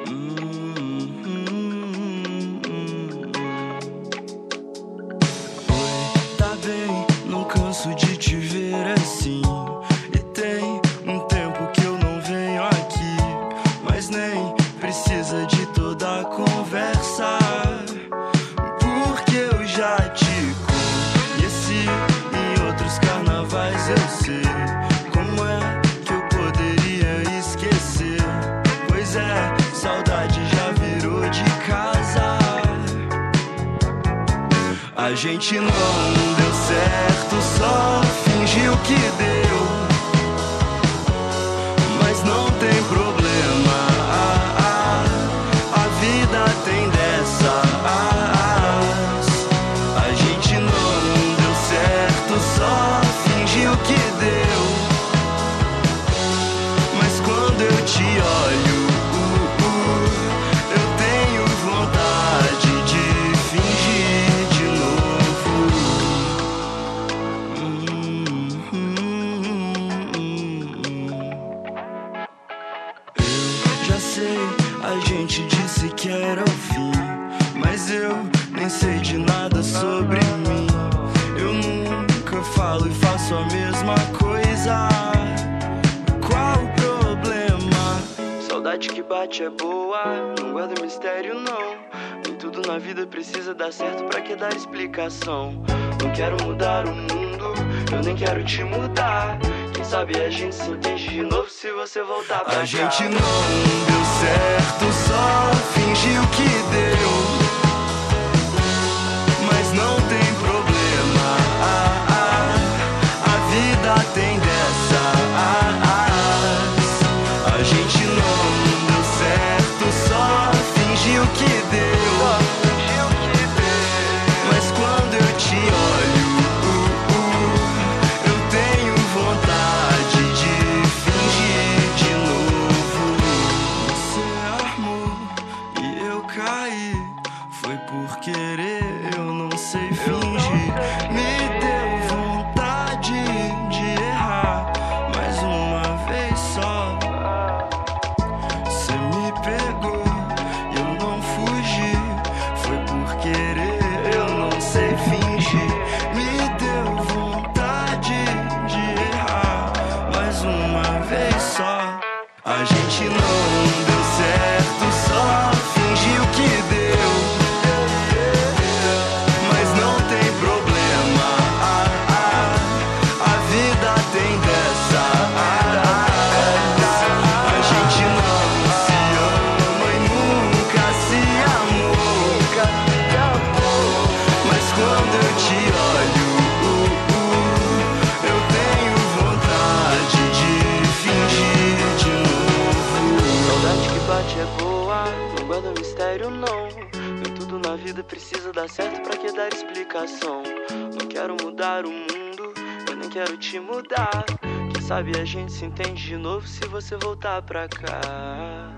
Oi, tá bem, não canso de te ver assim. E tem um tempo que eu não venho aqui, mas nem precisa de toda a conversa, porque eu já te conheci em outros carnavais. Eu sei como é que eu poderia esquecer, pois é, saudade já virou de casa. A gente não deu certo, só fingiu que deu, mas não tem problema, a vida tem dessas. A gente não deu certo, só fingiu que deu, mas quando eu te olho, eu tenho vontade de fingir de novo. Eu já sei, a gente disse que era o fim, mas eu nem sei de nada sobre mim. Eu nunca falo e faço a mesma coisa. Qual o problema? Saudade que bate é boa, não guarda mistério não. Nem tudo na vida precisa dar certo, pra que dar explicação? Não quero mudar o mundo, eu nem quero te mudar. Quem sabe a gente se entende de novo se você voltar pra cá. A gente não deu certo, só fingiu que deu, mas não tem problema, a vida tem dessas. A gente não deu certo, só fingiu que deu, mas quando eu te olho, eu tenho vontade de fingir de novo. Você armou e eu caí, foi por querer, eu não sei fingir. Me deu vontade de errar mais uma vez só. Você me pegou e eu não fugi, foi por querer, eu não sei fingir. Me deu vontade de errar mais uma vez só. A gente não deu certo, só fingiu que deu, mas não tem problema, a vida tem dessa. A gente não se ama e nunca se amou, mas quando eu te olho, eu tenho vontade de fingir de novo. Saudade que bate é boa, não guarda mistério não. Nem tudo na vida precisa dar certo, pra que dar explicação? Não quero mudar o mundo, eu nem quero te mudar. Quem sabe a gente se entende de novo se você voltar pra cá.